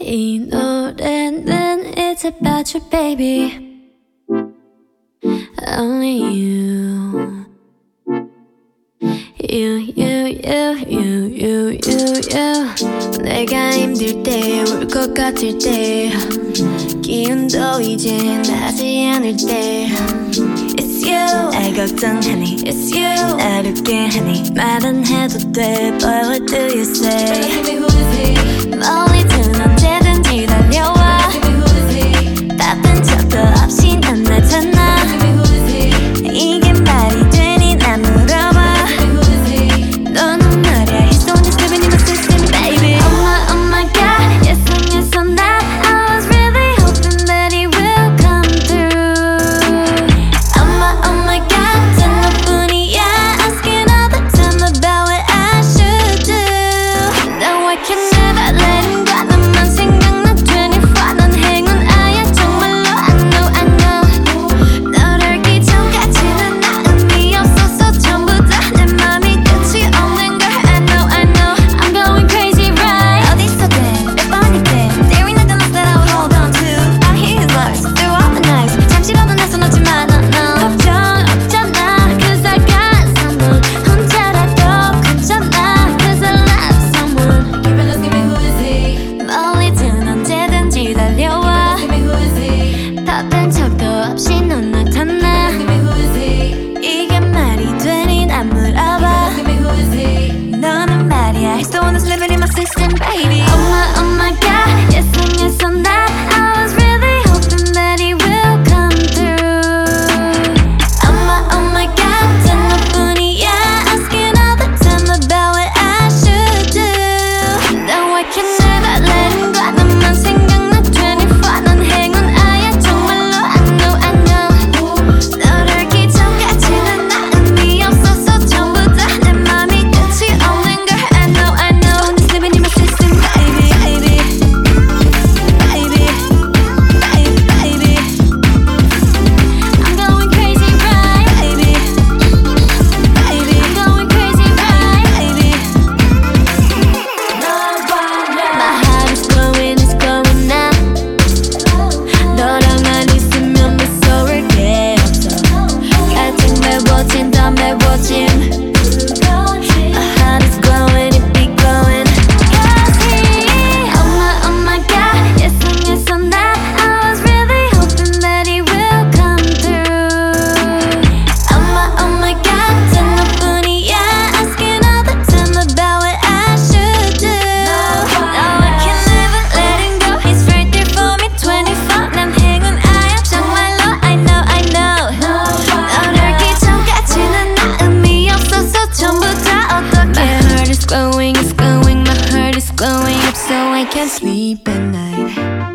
이 노래는 It's about you baby Only you 내가 힘들 때 울 것 같을 때 기운도 이제 나지 않을 때 It's you 날 걱정하니 It's you 날 웃게 하니 말은 해도 돼 But what do you say 멀리든 언제든지 달려와 바쁜 척도 없이 난 나타나 이게 말이 되니 난 물어봐 너는 말야 He's the one that's living in my system baby Oh my god Yes and yes on that I was really hoping that he will come through Oh my god 단 너뿐이야 Asking all the time about what I should do No I can never let him go 너만 생각나 24 넌 행운아야 정말로 I know 널 알기 전까지는 나 의미 없었어 전부 다 내 맘이 끝이 없는 걸 I know I'm going crazy right 어디서든 몇 번이든 There ain't nothing else that I would hold on to I hear his voice through all the nights 잠시라도 나서 놓지만 no 걱정 없잖아 Cause I got someone 혼자라도 괜찮아 Cause I love someone Give me who is he 멀리든 언제든지 달려와 Give me who is he 바쁜 척도 없이 넌 나타나 Give me who is he 이게 말이 되니 난 물어봐 Give me who is he 너는 말이야 He's the one that's living in my system baby Oh my god Yes and yes on that I was really hoping that he will come through Oh my god 단 너뿐이야 Asking all the time about what I should do No I can never let him go 너만 생각나 24 넌 행운아야 정말로 I know 널 알기 전까지는 나 의미 없었어 전부 다 내 맘이 끝이 없는 걸 I know I'm just living in my system baby baby I'm going crazy right baby I'm going crazy right baby My heart is glowing it's glowing now 너랑만 있으면 무서울 게 없어 같은 매워진 더 매워진 My heart is glowing it be glowing Cause he Oh my god Yes and yes on that I was really hoping that he will come through Oh my god 단 너뿐이야 Asking all the time about what I should do No I can never let him go He's right there for me 24 난 행운아야 정말로 I know 널 알기 전까지는 나 의미 없었어 전부 다 어떡해 My heart is glowing it's glowing My heart is glowing up so I can't sleep at night